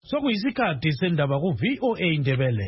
Sokuyisikhathi sendaba ku VOA Indebele.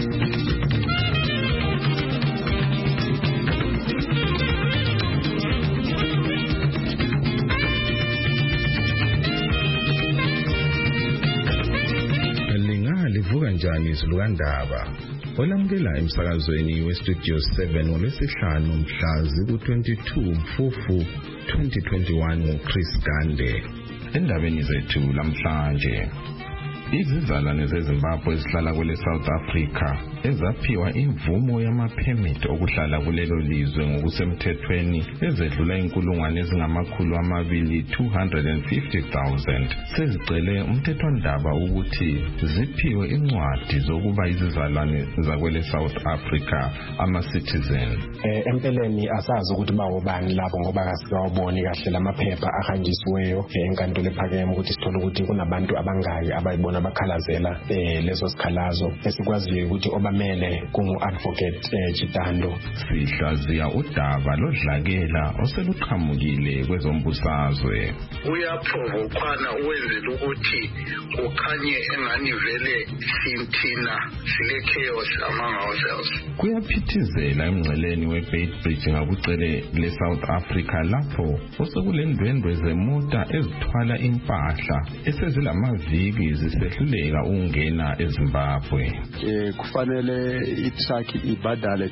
Livuka njani izilukandaba? Olamukela emsakazweni weStudio 7 ngolwesihlanu mhla ziku-22 Mfufu 2021 nguChris Gande. Endabeni zethu lamhlanje, izizalwane zeZimbabwe ezihlala kule South Africa ezaphiwa imvumo yamaphemiti okuhlala kulelo lizwe ngokusemthethweni ezedlula inkulungwane ezingamakhulu amabili 250,000 sezicele umthethwandaba ukuthi ziphiwe incwadi zokuba izizalwane zakwele South Africa ama-citizen. Empeleni asazi ukuthi bawobani labo ngoba kasikawaboni kahle lamaphepha ahanjisiweyo enkantolo ephakeme ukuthi sithole ukuthi kunabantu abangaki abayibona bakhalazela leso sikhalazo esikwaziyo ukuthi obamele kungu-advocate Chitando. Sihlaziya udaba lodlakela oseluqhamukile kwezombusazwe. Uyaprovokana uwenzela ukuthi kukhanye engani vele sinthina sile chaos among ourselves. Kuyaphithizela emngceleni weBeitbridge ngakucele le-South Africa lapho osekulendwendwe zemota ezithwala impahla esezilamaviki zisehluleka ukungena eZimbabwe. Kufanele itruck ibadale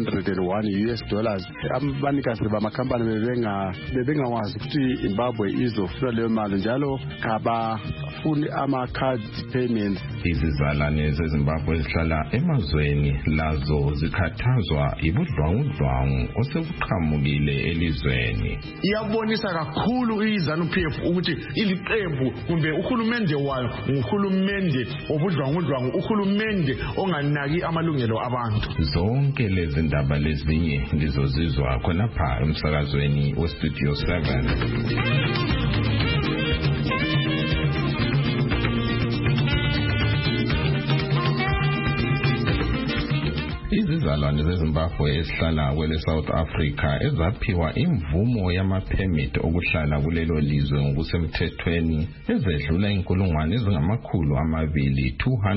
$201. Abanikazi bamakhampani bebengawazi ukuthi Zimbabwe izofuna leyo mali njalo kabafuni ama-card payments. Izizalwane zeZimbabwe ezihlala emazweni lazo zikhathazwa ibudlwangudlwangu osekuqhamukile elizweni. Iyabonisa kakhulu iZANU-PF ukuthi iliqembu kumbe uhulumende wayo nguhulumende obudlwangudlwangu, uhulumende onganaki amalungelo abantu. Zonke lezi ndaba lezinye ndizozizwa khonapha emsakazweni weStudio 7. Izizalwane zeZimbabwe ezihlala kwele South Africa ezaphiwa imvumo yamaphemiti okuhlala kulelo lizwe ngokusemthethweni ezedlula inkulungwane ezingamakhulu amabili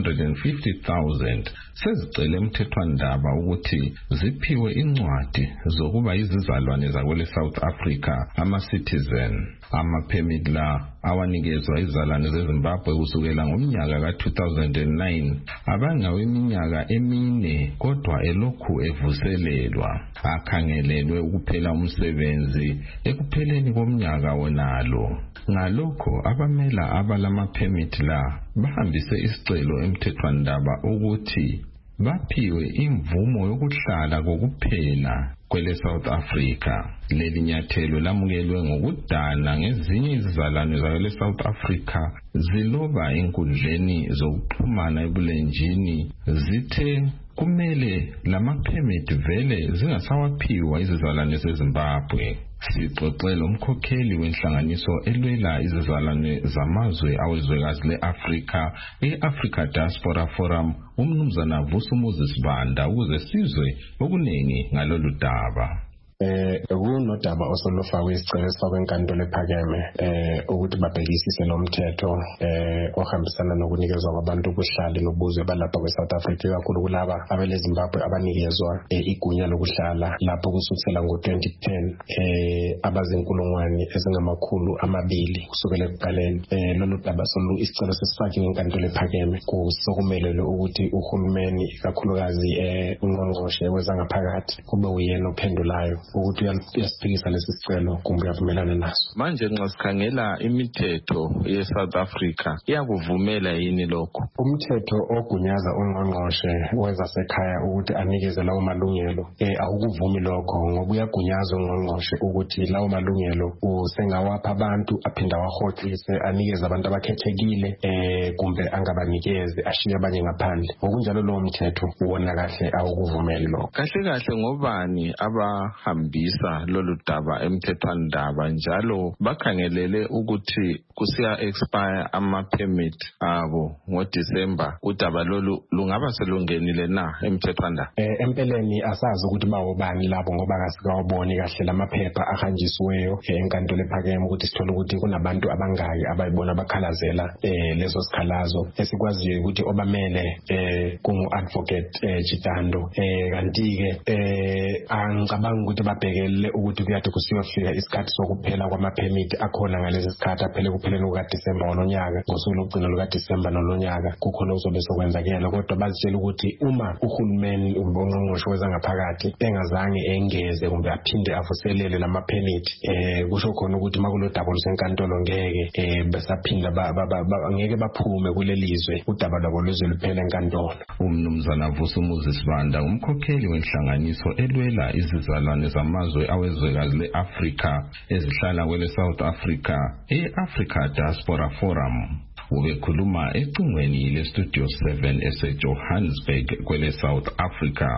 250,000 sezicele umthethwandaba ukuthi ziphiwe incwadi zokuba izizalwane zakwele South Africa ama-citizen. Amaphemiti la awanikezwa izizalwane zeZimbabwe kusukela ngomnyaka ka-2009 abangaweminyaka emine kodwa elokhu evuselelwa. Akhangelelwe ukuphela umsebenzi ekupheleni komnyaka wonalo. Ngalokho abamela abalamaphemiti la bahambise isicelo emthethwandaba ukuthi baphiwe imvumo yokuhlala kokuphela kwele South Africa. Leli nyathelo lamukelwe ngokudana ngezinye izizalwane zakwele South Africa ziloba enkundleni zokuxhumana ebulenjini zithe kumele lamaphemiti vele zingasawaphiwa izizalwane zeZimbabwe. Sixoxela umkhokheli wenhlanganiso elwela izizalwane zamazwe awezwekazi le-Afrika e-Africa Diaspora Forum umnumzana Vusumuzi Sibanda ukuze sizwe okuningi ngalolu daba. Kunodaba osolufakwe isicelo sakwenkantolo ephakeme ukuthi babhekisise lo mthetho ohambisana nokunikezwa kwabantu ukuhlala nobuzwe balapha kweSouth Africa kakhulu kulaba abele Zimbabwe abanikezwa igunya lokuhlala lapho kusukela ngo-2010 abazinkulungwane ezingamakhulu amabili kusukela ekuqaleni. Lolu daba isicelo sesifakiwe enkantolo ephakeme kusokumelele ukuthi uhulumeni kakhulukazi ungqongqoshe wezangaphakathi kube uyena ophendulayo ukuthi uyasiphikisa lesi sicelo kumbe uyavumelana naso. Manje nxa sikhangela imithetho ye-South Africa iyakuvumela yini lokho? Umthetho ogunyaza ungqongqoshe wezasekhaya ukuthi anikeze lawo malungelo awukuvumi lokho ngoba uyagunyaza ungqongqoshe ukuthi lawo malungelo usengawapha abantu aphinda wahoxise anikeze abantu abakhethekile kumbe angabanikeze ashiye abanye ngaphandle. Ngokunjalo lowo mthetho uwona kahle awukuvumeli lokho. Kahle ngobani bayahambisa lolu daba emthethwandaba njalo bakhangelele ukuthi kusiya expire ama-permit abo ngoDisemba. Udaba lolu lungaba selungenile na emthethwandaba? Empeleni asazi ukuthi bawobani labo ngoba kasikawaboni kahle lamaphepha ahanjisiweyo enkantolo ephakeme ukuthi sithole ukuthi kunabantu abangaki abayibona bakhalazela lezo sikhalazo. Esikwaziyo ukuthi obamele kungu-advocate Chitando. Kanti-ke angicabanga ukuthi babhekelele ukuthi kuyade kusiyofika isikhathi sokuphela kwama-permit akhona ngalesi sikhathi aphele kupheleni kukaDisemba walonyaka. Ngosuku lokugcina lukaDisemba nolonyaka kukhona okuzobe sokwenzakela, kodwa bazitshela ukuthi uma uhulumeni ungqongqoshe wezangaphakathi engazange engeze kumbe aphinde avuselele lama-permit, kusho khona ukuthi makulo daba lusenkantolo ngeke besaphinda ngeke baphume kulelizwe, udaba lwabo luze luphele enkantolo. Umnumzana Vusumuzi Sibanda, umkhokheli wenhlanganiso elwela izizalwane zamazwe awezwekazi le-Afrika ezihlala kwele South Africa, e-Africa Diaspora Forum, ubekhuluma ecingweni le-Studio 7 ese-Johannesburg kwele South Africa.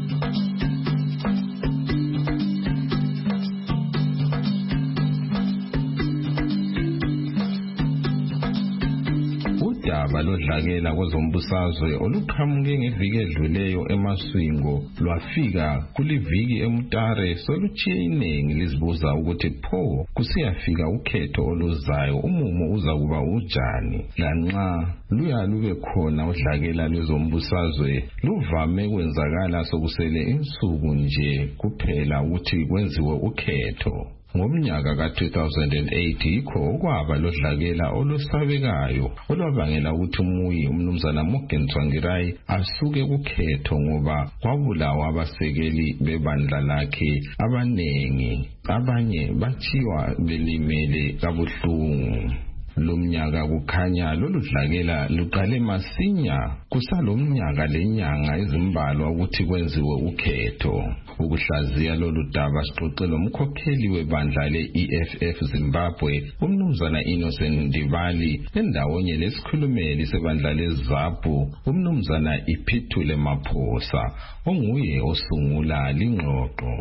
Udaba lodlakela kwezombusazwe oluqhamuke ngeviki edluleyo eMaswingo lwafika kuliviki eMutare solutshiye iningi lizibuza ukuthi pho kusiyafika ukhetho oluzayo umumo uza kuba ujani. Lanxa luya lube khona udlakela lwezombusazwe luvame kwenzakala sokusele insuku nje kuphela ukuthi kwenziwe ukhetho. Ngomnyaka ka-2008 yikho kwaba lodlakela olusabekayo olwabangela ukuthi umnumzana Morgan Tsvangirai asuke kukhetho ngoba kwabulawa abasekeli bebandla lakhe abanengi, abanye bathiwa belimele kabuhlungu. Lomnyaka kukhanya lolu dlakela luqale masinya kusalomnyaka lenyanga ezimbalwa ukuthi kwenziwe ukhetho. Ukuhlaziya lolu daba sixoxela umkhokheli webandla le-EFF Zimbabwe umnumzana Innocent Ndibali endawonye lesikhulumeli sebandla leZAPU umnumzana Iphithule Maphosa onguye osungula lingxoxo.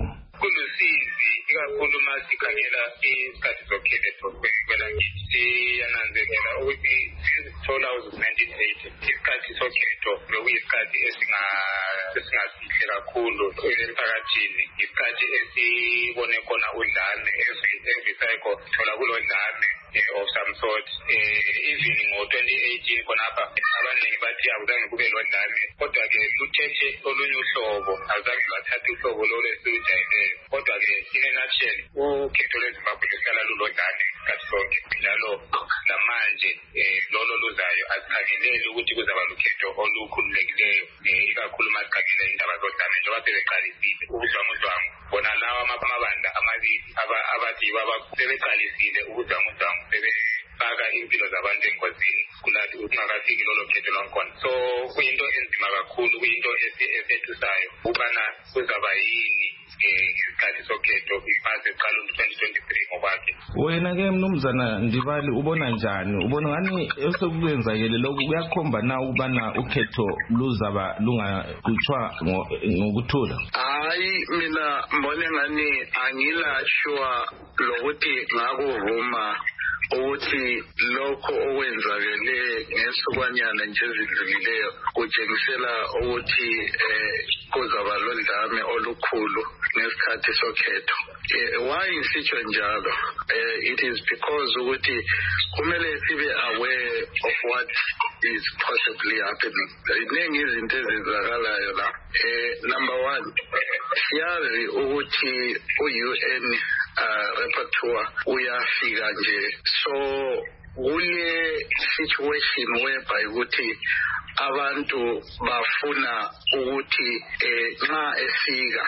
Ikakhulu masikhangela isikhathi sokhetho kwelakithi siyananzelela ukuthi sithola uzi-1980 isikhathi sokhetho bekuyisikhathi esingasihle kakhulu emphakathini, isikhathi esibone khona udlame every cycle thola kulo dlame of some sort. Even ngo-2018 khonapha abaningi bathi akuzange kube lo dlame, kodwa-ke luthethe olunye uhlobo, azange lwathatha uhlobo lolo esilujayeleyo. Kodwa-ke in a nutshell ukhetho lweZimbabwe luhlala lulodlame isikhathi sonke njalo namanje lolo luzayo asikhangeleli ukuthi kuzaba lukhetho olukhululekileyo, ikakhulu masikhangela indaba zodlame njengoba sebeqalisile ubudlwangudlwangu. Bona lawa amabandla amabili abathi sebeqalisile ubudlwangudlwangu sebefaka impilo zabantu engozini kulathi kungakafiki lolo khetho lwakhona. So kuyinto enzima kakhulu, kuyinto esethusayo ukubana kuzaba yini isikhathi sokhetho iphase qala 2023 ngokwakhe. Wena-ke mnumzana Ndibali ubona njani? Ubona ngani esekwenzakele lokhu kuyakhomba na ukubana ukhetho luzaba lungaqhutshwa ngokuthula? Hayi, mina mbone ngani angilashwa lokuthi ngakuvuma ukuthi lokho okwenzakele ngesukwanyana nje ezidlulileyo kutshengisela ukuthi kuzaba lodlame olukhulu ngesikhathi sokhetho. Why ngisitsho njalo? It is because ukuthi kumele sibe aware of what is possibly happening. Iningi izinto ezenzakalayo la. Number one, siyazi ukuthi u-UN rapporteur uyafika nje, so kule situation whereby ukuthi abantu bafuna ukuthi nxa efika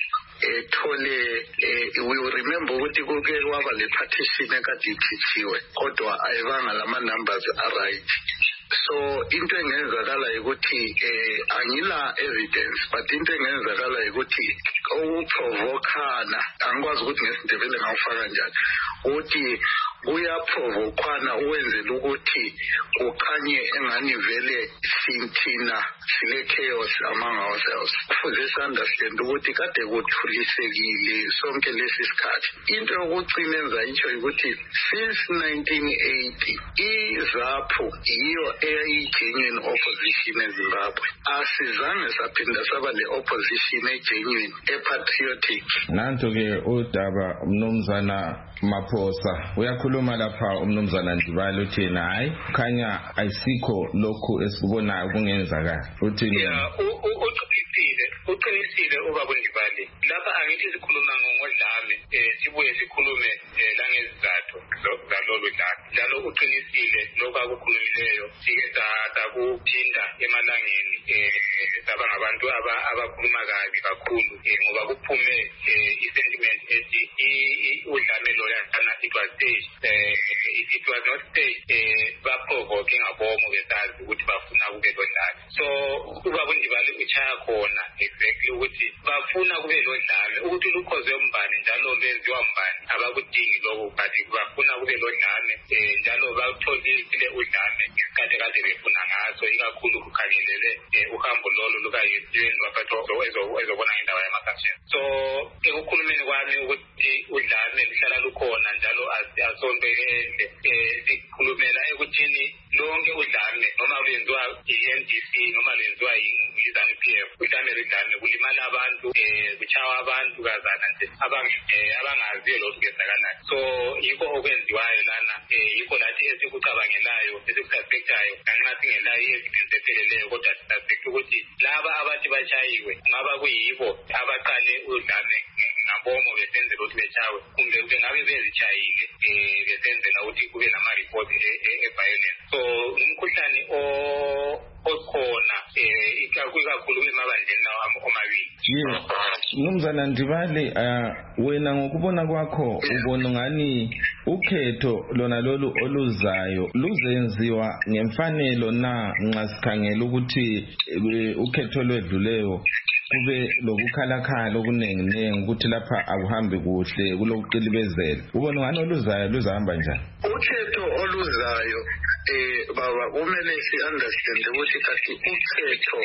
thole we will remember ukuthi kuke kwaba le partition ekade ithithiwe kodwa ayibanga lama numbers right. So into engenzakala ukuthi angila evidence, but into engenzakala ukuthi ukuprovokana angikwazi ukuthi ngesindebele ngawufaka njani ukuthi kuyaprovokwana ukwenzela ukuthi kukhanye engani vele sinthina sile chaos among ourselves. Kufuze si-understand ukuthi kade kuthulisekile sonke lesi sikhathi. Into yokugcina enza itsho ukuthi since 1980 iZAPU yiyo eyi-genuine opposition eZimbabwe. Asizange saphinda saba le-opposition e-genuine, e-patriotic. Nanto-ke udaba umnumzana Maphosa uyakhuluma lapha umnumzana Ndibali uthi hayi khanya ayisikho lokhu esikubonayo kungenzakala. Uthini? Uqinisile ubaba Ndibali. Lapha angithi sikhuluma ngodlame, sibuye sikhulume langezizathu zalolu dlame. Njalo uqinisile lokho akukhulumileyo sike sakuphinda emalangeni saba ngabantu abakhuluma kabi kakhulu ngoba kuphume i-sentiment ethi udlame loyana it was staged. If it was not staged baprovoke ngabomo besazi ukuthi bafuna kube lodlame. So ubaba Ndibali uchaya khona exactly ukuthi bafuna kube lodlame ukuthi lukhoze umbani njalo lenziwa mbani abakudingi lokho but bafuna kube lodlame njalo batholile udlame isikhathi kade befuna ngaso ikakhulu kukhangelele uhambo lolo lukayeni waphatho ezobona indawo yamakhasheni. So ekukhulumeni kwami ukuthi udlame lihlala lukhona njalo asombelele sikhulumela ekuthini lonke udlame noma lwenziwa i-NDC noma lwenziwa yi-ZANU-PF udlame ludlame kulimala abantu kuchawa abantu kazana nje abangaziyo lokhu kwenzakalayo. So yikho okwenziwayo lana yikho lathi esikucabangelayo esikususpectayo kanxa singelayo evidence epheleleyo kodwa sisuspect ukuthi laba abathi bachayiwe kungaba kuyibo abaqale udlame ngabomo besenzela ukuthi bechawe kumbe bengabe bezichayile besenzela ukuthi kube nama-report e-violence. So umkhuhlane okhona ikakhulu emabandleni lawo omabili. Mnumzana Ndibali, wena ngokubona kwakho ubona ngani ukhetho lona lolu oluzayo luzenziwa ngemfanelo na nxa sikhangela ukuthi ukhetho lwedluleyo kube lokukhalakhala okunenginengi ukuthi lapha akuhambi kuhle kulokuqilibezela? Ubona ngani oluzayo luzahamba njani? Ukhetho oluzayo baba kumele si-understand ukuthi kathi ukhetho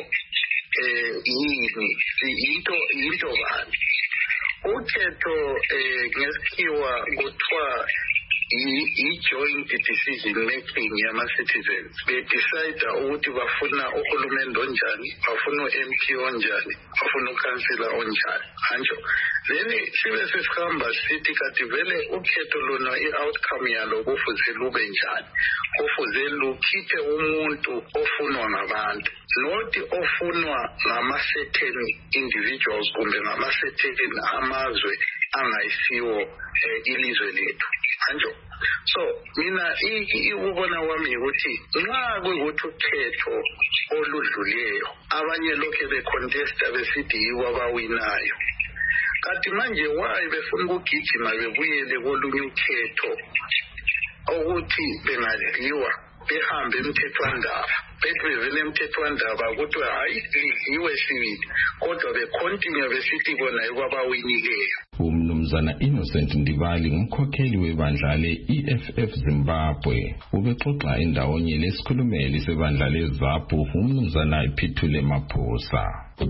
yini into bani. Ukhetho ngesikhiwa kuthiwa i-joint decision making yama-citizens. Bedecide ukuthi bafuna uhulumende onjani, bafuna u-MP onjani, bafuna ukhansila onjani. Hanjo. Then sibe sesihamba sithi kathi vele ukhetho lona i-outcome yalo kufuze lube njani. Kufuze lukhiphe umuntu ofunwa ngabantu, not ofunwa ngama-certain individuals kumbe ngama-certain amazwe angayisiwo ilizwe lethu. Hanjo. So mina ukubona kwami ukuthi nxa kuyikuthi ukhetho oludluleyo abanye lokhu becontesta besithi yiwo abawinayo, kanti manje wayi befuna ukugijima bebuyele kolunye ukhetho ukuthi bengadliwa behambe emthethwandaba bethi bevele emthethwandaba ukuthi hayi lidliwe sibili kodwa becontinue besithi bona yibo abawinileyo. Umnumzana Innocent Ndibali ngumkhokheli webandla le-EFF Zimbabwe ubexoxa endawonye lesikhulumeli sebandla leZAPU umnumzana Phithule Maphosa.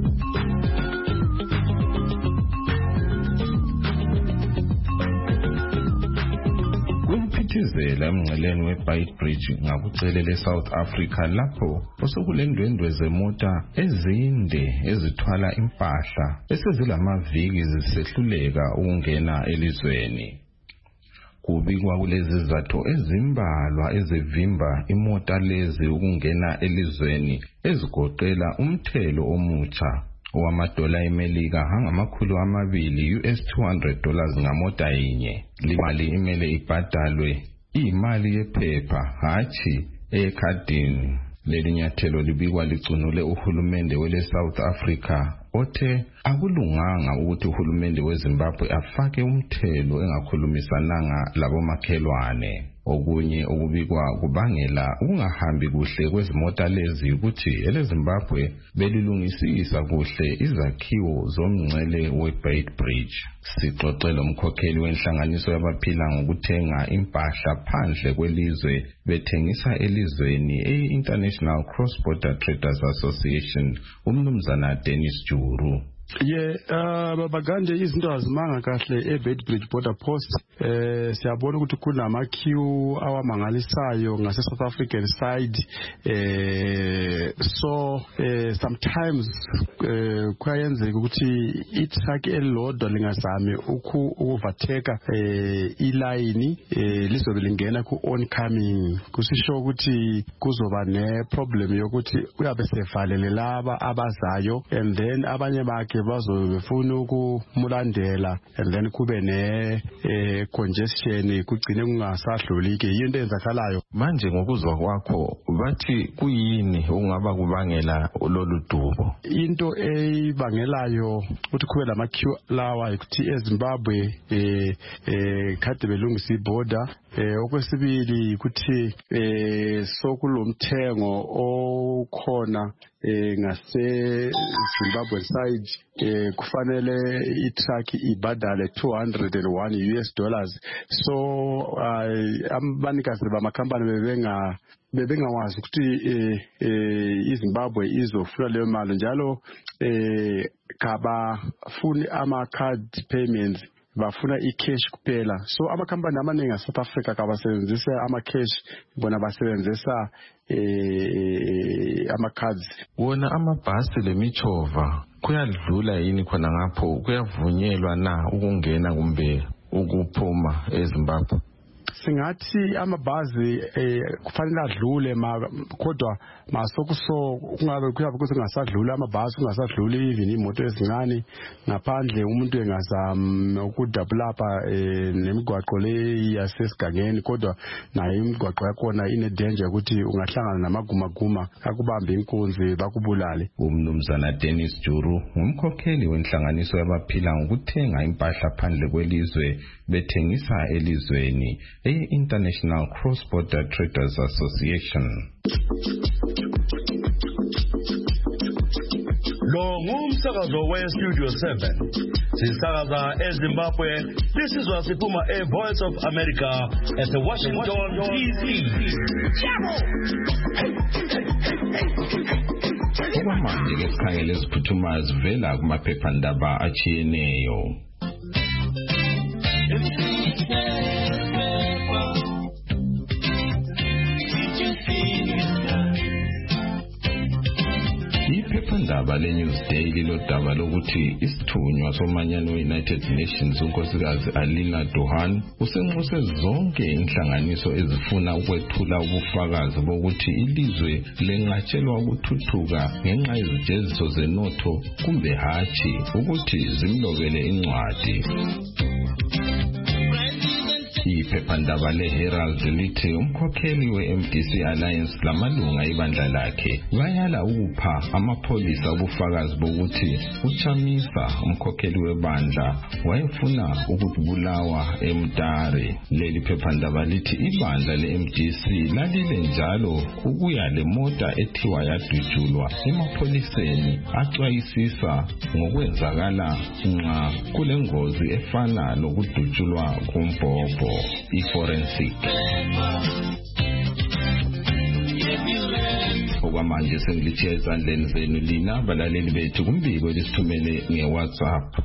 Kuphithizela emngceleni weBeitbridge ngakucelele South Africa lapho osekulendwendwe zemota ezinde ezithwala impahla esezilamaviki zisehluleka ukungena elizweni. Kubikwa kulezi zizathu ezimbalwa ezivimba imota lezi ukungena elizweni ezigoqela umthelo omutsha wamadola eMelika angamakhulu amabili $200 ngamota yinye. Limali imele ibhadalwe imali yephepha hathi ekhadini. Leli nyathelo libikwa ligcunule uhulumende wele South Africa othe akulunganga ukuthi uhulumende weZimbabwe afake umthelo engakhulumisananga labomakhelwane. Okunye okubikwa kubangela ukungahambi kuhle kwezimota lezi ukuthi eleZimbabwe belilungisisa kuhle izakhiwo zomngcele weBeitbridge. Sixoxela umkhokheli wenhlanganiso yabaphila ngokuthenga impahla phandle kwelizwe bethengisa elizweni e-International Cross Border Traders Association, umnumzana Dennis Juru. Babaganje izinto azimanga kahle eBeitbridge border post. Siyabona ukuthi kunama queue awamangalisayo ngase South African side. So sometimes kuyenzeka ukuthi itruck elilodwa lingazame ukuvateka iline lizobe lingena ku oncoming. Kusisho ukuthi kuzoba ne problem yokuthi uyabe sevalele laba abazayo and then abanye bakhe bazobefuna ukumulandela and then kube ne congestion kugcine kungasadluli ke into enzakalayo. Manje ngokuzwa kwakho bathi kuyini ungaba kubangela lolu dubo? Into ebangelayo ukuthi kube lama queue lawa ukuthi eZimbabwe kade belungisa iborder. Okwesibili ukuthi sokulomthengo okhona ngase Zimbabwe side kufanele itruck ibadale $201. So abanikazi bamakhampani bebengawazi ukuthi iZimbabwe izofuna leyo mali njalo kabafuni ama card payments, bafuna i-cash kuphela. So amakhampani amaningi eSouth Africa kabasebenzisa ama-cash, bona basebenzisa ama-cards. Wona amabhasi lemichova kuyadlula yini khona ngapho? Kuyavunyelwa na ukungena kumbe ukuphuma eZimbabwe? Singathi amabhazi kufanele adlule kodwa masokuso kungabe kusengasadlula amabhasi, kungasadluli even imoto ezincane ngaphandle umuntu engazama ukudabulapa nemigwaqo le yasesigangeni, kodwa nayo imigwaqo yakhona ine danger ukuthi ungahlangana namagumaguma akubambe inkunzi bakubulale. Umnumzana Dennis Juru umkhokheli wenhlanganiso yabaphila ngokuthenga impahla phandle kwelizwe bethengisa elizweni International Cross Border Traders Association. Lo ngumsakazo we-Studio 7. Sisakaza eZimbabwe. This is Wasipuma, a Voice of America at the Washington DC. Okwamanje ke sikhangele iziphuthumayo zivela kumaphephandaba atshiyeneyo. Iphephandaba leNewsday lilodaba lokuthi isithunywa somanyano we-United Nations unkosikazi Alina Duhan usenxuse zonke inhlanganiso ezifuna ukwethula ubufakazi bokuthi ilizwe lenqatshelwa ukuthuthuka ngenxa yezijeziso zenotho kumbe hatshi ukuthi zimlobele incwadi. Iphephandaba leHerald lithi umkhokheli we-MDC Alliance lamalunga ibandla lakhe bayala ukupha amapholisa ubufakazi bokuthi uChamisa umkhokheli webandla wayefuna ukubulawa eMtare. Leli phephandaba lithi ibandla le-MDC lalile njalo ukuya lemota ethiwa yadutshulwa emapholiseni axwayisisa ngokwenzakala nxa kulengozi efana lokudutshulwa kumbhobho. I-forensic. Okwamanje sengilitshiya ezandleni zenu lina balaleli bethu kumbiko lisithumele nge-WhatsApp.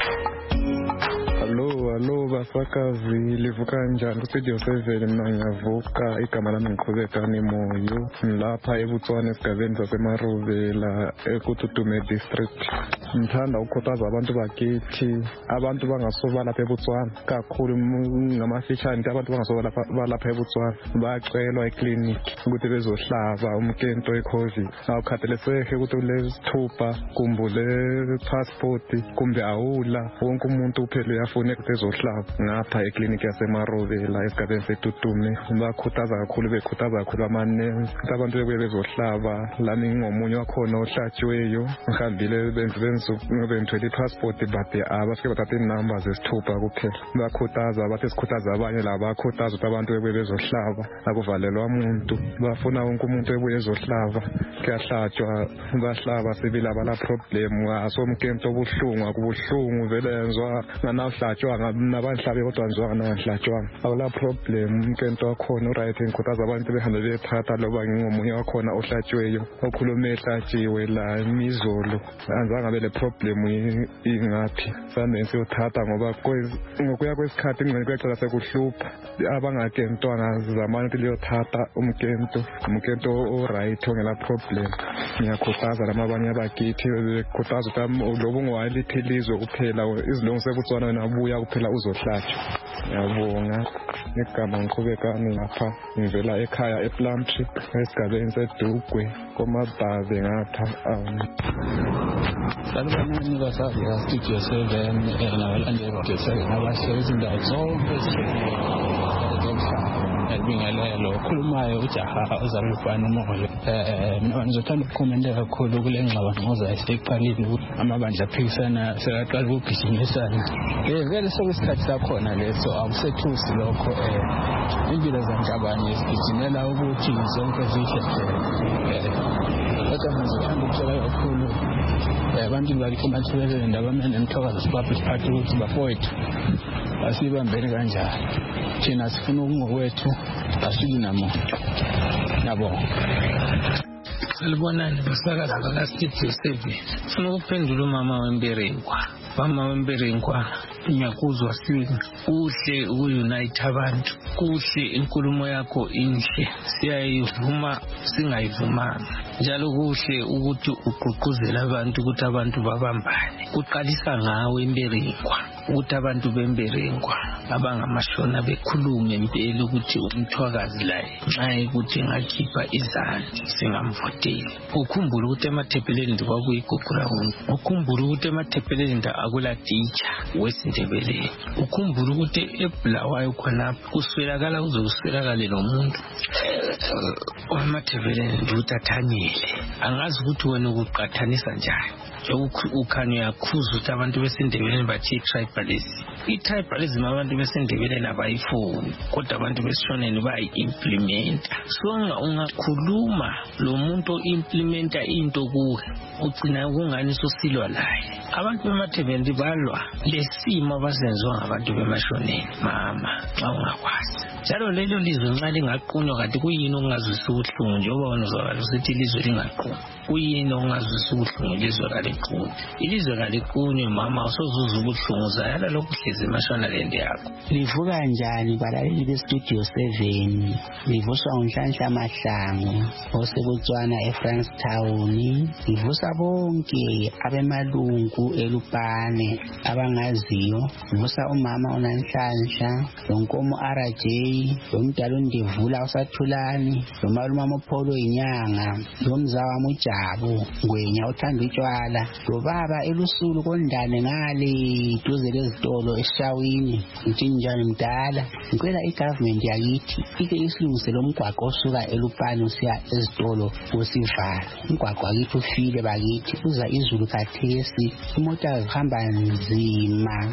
Hello basakazi, livuka njani ku-Studio 7? Mina ngiyavuka, igama lami ngiqhubekani Moyo, ngilapha eBotswana esigabeni saseMaruvela eKututume district. Ngithanda ukukhuthaza abantu bakithi, abantu bangasoba lapha eBotswana kakhulu ngamafitshane, abantu bangasoba lapha eBotswana bayacelwa ekliniki ukuthi bezohlaba umkento we-COVID. Awukhathaliseki ukuthi ulesithupha kumbe ule passport kumbe awula, wonke umuntu uphele uyafuna ukuthi ezohlaba. ngapha eklinikhi yaseMarovela esigabeni seTutume. Bakhuthaza kakhulu amanesi abantu bebuye bezohlaba. Lami ngomunye wakhona ohlatshiweyo ngihambile benzithwele i-passport but abafike bathatha inamba zesithupha kuphela. Bakhuthaza bathi sikhuthaza abanye laba bakhuthaza ukuthi abantu bebuye bezohlaba akuvalelwa umuntu. Bafuna wonke umuntu ebuye ezohlaba kuyahlatshwa bahlaba sibili abala problem asomkento obuhlungu akubuhlungu vele yenzwa nganahlatshwa nabanhlabe kodwa nzwa nganahlatshwa akula problem umkento wakhona right ngikhuthaza abantu behambe bethatha loba ngingomunye wakhona ohlatshiweyo okhulume ehlatshiwe la imizolo anzanga bele problem ingaphi sande siyothatha ngoba ngokuya kwesikhathi ingqondo kuyacela sekuhlupha abangakentwanga zamani liyothatha umkento right ongela problem. Ngiyakhuthaza lamabanye abakithi bekhuthaza ukuthi lobu ngwalithi lizwe kuphela izilungu sebutswana wena abuya kuphela uzohlatshwa. Ngiyabonga igama ngiqhubekani lapha ngivela ekhaya ePlumtree esigabeni seDugwe koMababe ngapha. Salubani basazi ya Studio 7 nabalandeli ba7 abahlezi indawo zonke elibingelelo ukhulumayo ujaha ozalufana umoya mina ngizothanda ukukhomenta kakhulu kule ngxaba ngoza esiqalile amabandla aphikisana sekaqala ukugijimisana vele sokusikhathi sakhona leso akusethusi lokho impilo zantabanye sigijimela ukuthi zonke zihle kodwa ngizothanda ukutshela kakhulu abantu bakimathulele ndabamene mthokazi sibaphe siphathe ukuthi bafowethu asibambene kanjani thina sifuna ukungowethu asibi namuntu nabo salibonani basakaza bakaStudio 7 sifuna ukuphendula umama wemberenkwa ngiyakuzwa sini kuhle ukunite abantu kuhle inkulumo yakho inhle siyayivuma singayivumanga njalo kuhle ukuthi uqhuquzela abantu ukuthi abantu babambane kuqalisa ngawe emberenkwa ukuthi abantu bemberenkwa abangamashona bekhulume impela ukuthi umthwakazi laye nxa ukuthi ngakhipha izandla singamvoteli ukhumbula ukuthi emathepeleni ndikwakuyigoqula ukhumbula ukuthi emathepeleni akula teacher wesindebeleni ukhumbula ukuthi eBulawayo khonapha kuswelakala uzoswelakale nomuntu emathepeleni ndutathanyele angazi ukuthi wena ukuqathanisa njani ukhanya yakhuza ukuthi abantu besindebeleni bathi i-tribalism abantu besindebeleni abayifuni kodwa abantu besishoneni bayi-implementa so ungakhuluma lo muntu o-implementa into kuwe ugcina kungani sosilwa laye abantu bemathebeni balwa lesimo abasenziwa ngabantu bemashoneni mama xa ungakwazi njalo lelo lizwe nxa lingaqunywa kanti kuyini okungazwisa ubuhlungu njengoba wena uzwakala usithi ilizwe lingaqunywa kuyini okungazwisa ubuhlungu ilizwe kaliqunywa ilizwe kaliqunywe mama usozuza ubuhlungu zayala lokuhlezi emashonaland yakho livuka kanjani balaleli beStudio 7 livuswa uNhlanhla Mahlangu osebutswana eFrankstown livusa bonke abemalungu eLupane abangaziyo livusa umama uNanhlanhla lonkomo RJ lomdala uNdevula usathulani lomaluma mopholo inyanga lomzawa mujabu ngwenya uthanda utshwala lobaba elusulu kondane ngale duze lezitolo eShawini ngithi njani mdala ngicela igovernment yakithi ike isilungisele umgwaqo osuka eLupane usiya ezitolo kusivalo umgwaqo wakithi ufile bakithi uza izulu kathesi imoto zihamba nzima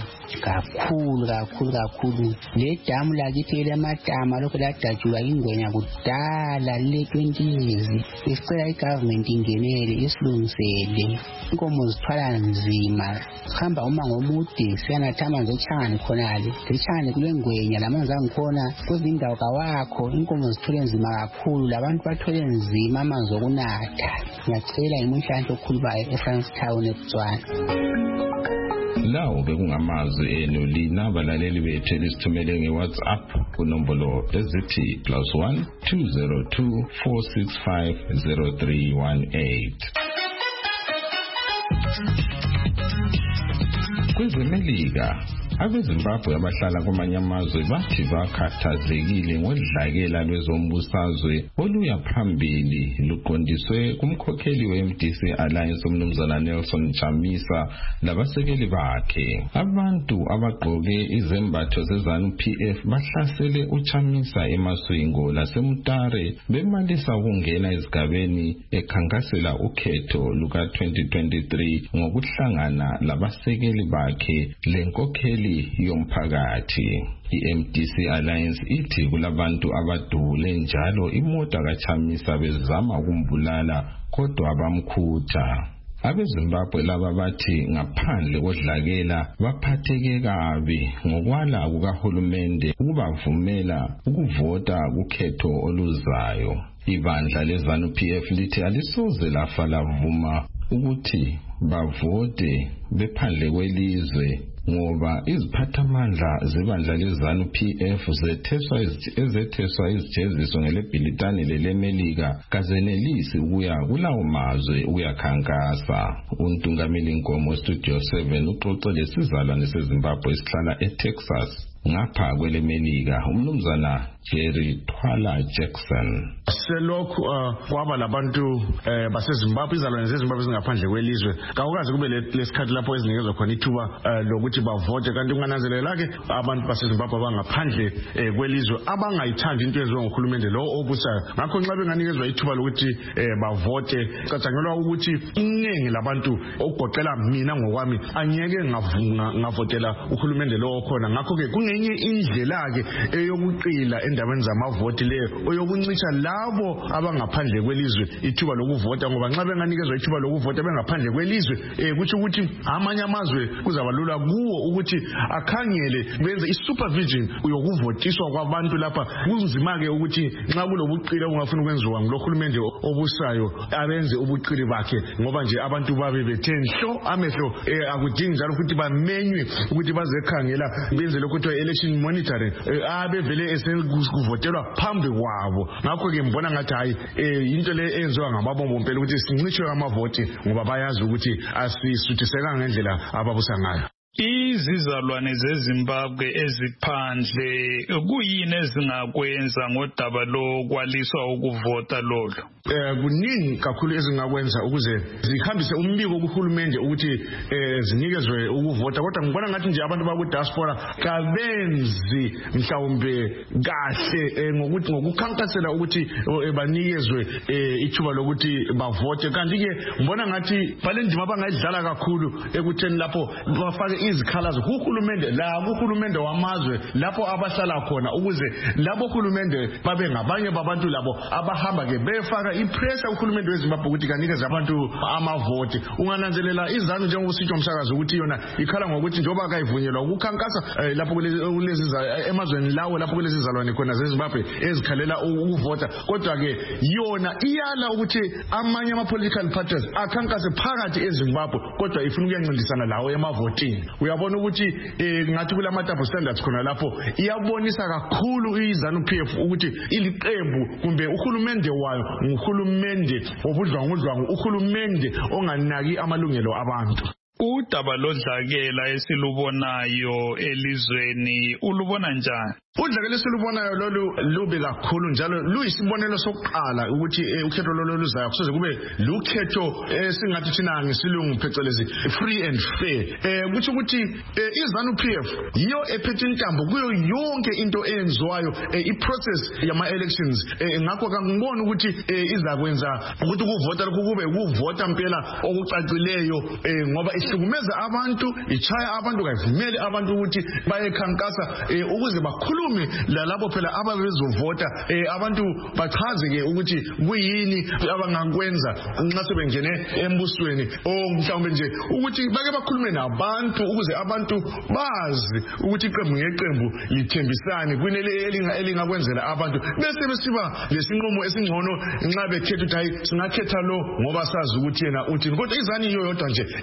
kakhulu le damu lakithi lematama lokho ladajulwa ingwenya kudala le 20 years isicela igovernment ingenele isilungisele inkomo zithwala nzima sihamba umango omude siyanathama nje eChangani khonale eChangani kulengwenya lamanzi angikhona kwezindawo kawakho inkomo zithwele nzima kakhulu labantu bathwele nzima amanzi okunatha ngiyacela imuhlanhla okhulubayo eFrankstown eButswana lawo bekungamazwi enu lina balaleli bethu lisithumele ngeWhatsApp kunombolo ezithi +1 202 465 0318. KwezeMelika abeZimbabwe abahlala kwamanye amazwe bathi bakhathazekile ngodlakela lwezombusazwe oluya phambili luqondiswe kumkhokheli we-MDC Alliance umnumzana Nelson Chamisa labasekeli bakhe. Abantu abagqoke izembatho zeZANU-PF bahlasele uChamisa eMaswingo laseMutare bemalisa ukungena ezigabeni ekhankasela ukhetho luka-2023 ngokuhlangana labasekeli bakhe lenkokheli yomphakathi. I-MDC Alliance ithi kulabantu abadule njalo imota kaChamisa bezama ukumbulala kodwa abamkhutha. AbeZimbabwe laba bathi ngaphandle kodlakela baphatheke kabi ngokwala kukahulumende ukubavumela ukuvota kukhetho oluzayo. Ibandla leZANU-PF lithi alisoze lafa lavuma ukuthi bavote bephandle kwelizwe ngoba iziphathamandla zebandla leZANU-PF ezetheswa izijeziso ngelebhilitani lelemelika kazenelisi ukuya kulawo mazwe ukuyakhankasa. Untungameli Nkomo Studio 7 uxoxe lesizalwane seZimbabwe esihlala eTexas ngapha kwelemelika umnumzana Jerry Twala Jackson. Selokhu kwaba labantu baseZimbabwe izalwane zeZimbabwe zingaphandle kwelizwe kakukazi kube lesikhathi lapho ezinikezwa khona ithuba lokuthi bavote kanti ungananzelela ke abantu baseZimbabwe abangaphandle kwelizwe abangayithandi into eyenziwa ngohulumende lo obusayo. Ngakho nxa benganikezwa ithuba lokuthi bavote catshangelwa ukuthi iningi labantu okugoqela mina ngokwami anyeke ngavotela uhulumende lo okhona. Ngakho ke kungenye indlela ke eyokuqila endabeni zamavoti leyo oyokuncitsha labo abangaphandle kwelizwe ithuba lokuvota ngoba nxa benganikezwa ithuba lokuvota bengaphandle kwelizwe kuthi ukuthi amanye amazwe kuzabalula kuwo ukuthi akhangele benze isupervision yokuvotiswa kwabantu lapha. Kunzima ke ukuthi nxa kulobuqili ongafuna ukwenziwa ngulohulumende obusayo abenze ubuqili bakhe ngoba nje abantu babe bethenhlo amehlo akudingi njalo ukuthi bamenywe ukuthi bazekhangela benze lokho kuthiwa election monitoring abevele kuvotelwa phambi kwabo. Ngakho ke mbona ngathi hayi into le enziwa ngababombo mpela ukuthi sincitshwe amavoti ngoba bayazi ukuthi asisuthiseka ngendlela ababusa ngayo. Izizalwane zeZimbabwe eziphandle kuyini ezingakwenza ngodaba lokwaliswa ukuvota lolo? Kuningi kakhulu ezingakwenza ukuze zihambise umbiko kuhulumende ukuthi zinikezwe ukuvota kodwa ngibona ngathi nje abantu baku diaspora kabenzi mhlawumbe kahle ngokukhankasela ukuthi banikezwe ithuba lokuthi bavote. Kanti ke ngibona ngathi balendima abangayidlala kakhulu ekutheni lapho bafake izikhalazo kuhulumende kuhulumende wamazwe lapho abahlala khona ukuze labo hulumende babe ngabanye babantu labo abahamba ke befaka ipressure kuhulumende weZimbabwe ukuthi kanikeze abantu amavoti. Ungananzelela izanu njengoba usitsho umsakazo ukuthi yona ikhala ngokuthi njoba kayivunyelwa ukukhankasa lapho kulezi emazweni lawo lapho kulezi izalwane khona zeZimbabwe ezikhalela ukuvota kodwa ke yona iyala ukuthi amanye ama-political parties akhankase phakathi eZimbabwe kodwa ifuna ukuyancindisana lawo emavotini. Uyabona ukuthi ngathi kulama double standards khona lapho iyabonisa kakhulu iZANU-PF ukuthi iliqembu kumbe uhulumende wayo nguhulumende wobudlwangudlwangu, uhulumende onganaki amalungelo abantu. Udaba lodlakela esilubonayo elizweni ulubona njani? Udlakela esilubonayo lolu lubi kakhulu njalo luyisibonelo sokuqala ukuthi ukhetho lolu luzayo kusoze kube lukhetho singathi thina ngesilungu phecelezi free and fair. Kuthi ukuthi iZANU-PF yiyo ephethe intambo kuyo yonke into eyenziwayo iprocess yama elections. Ngakho ngibona ukuthi izakwenza ukuthi ukuvota lokhu kube ukuvota impela okucacileyo ngoba ihlukumeza abantu, ichaya abantu, kayivumeli abantu ukuthi bayekhankasa ukuze bakhulume lalabo phela ababezovota. Abantu bachazeke ukuthi kuyini abangakwenza nxa sebengene embusweni mhlawumbe nje ukuthi bake bakhulume nabantu ukuze abantu bazi ukuthi iqembu ngeqembu lithembisane kunele elingakwenzela abantu bese besiba lesinqumo esingcono nxa bekhetha ukuthi hayi singakhetha lo ngoba sazi ukuthi yena uthi kodwa izani iyo yodwa nje efuna ukuthi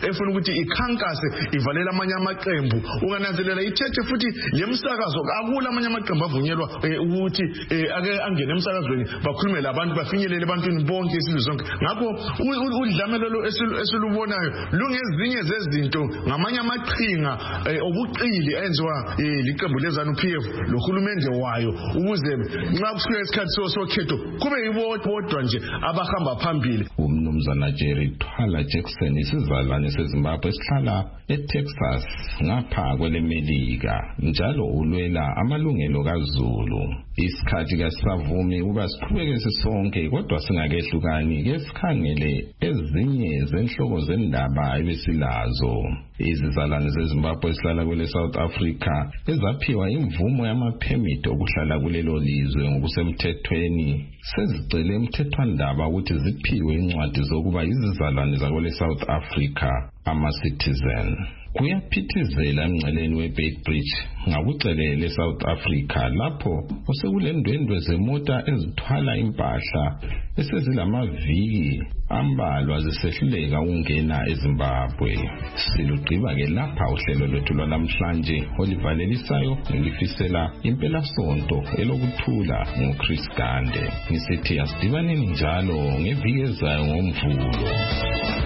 ukuthi ikhankase ivalela amanye amaqembu. Ungananzelela ithethe futhi lemsakazo akula amanye amaqembu avunyelwa ukuthi ake angene emsakazweni bakhulume labantu bafinyelele ebantwini bonke isizwe sonke. Ngakho udlamelo esilubonayo lungezinye zezinto ngamanye amaqhinga obuqili enziwa liqembu lezanu PF lohulumende wayo ukuze nxa kufika isikhathi sokhetho kube yibodwa nje abahamba phambili. Umnumzana Jerry Thwala Jackson isizalwane seZimbabwe esihlala eTexas ngapha kwelemelika njalo ulwela amalungelo kaZulu. Isikhathi kasavumi uba siqhubeke sisonke kodwa singakehlukani ke sikhangele ezinye zenhloko zendaba ebesilazo. Izizalwane zeZimbabwe esihlala kwele South Africa ezaphiwa imvumo yamaphemiti okuhlala kulelo lizwe ngokusemthethweni sezicele emthethwandaba ukuthi ziphiwe incwadi zokuba izizalwane zakwele South Africa ama-citizen. Kuyaphithizela emngceleni weBeitbridge ngakucelele South Africa lapho osekulendwendwe zemota ezithwala impahla esezilamaviki ambalwa zisehluleka ukungena eZimbabwe. Silugqiba ke lapha uhlelo lwethu lwanamhlanje olivalelisayo ngilifisela impelasonto elokuthula ngoChris Gande. Ngisithi asidibaneni njalo ngeviki ezayo ngoMvulo.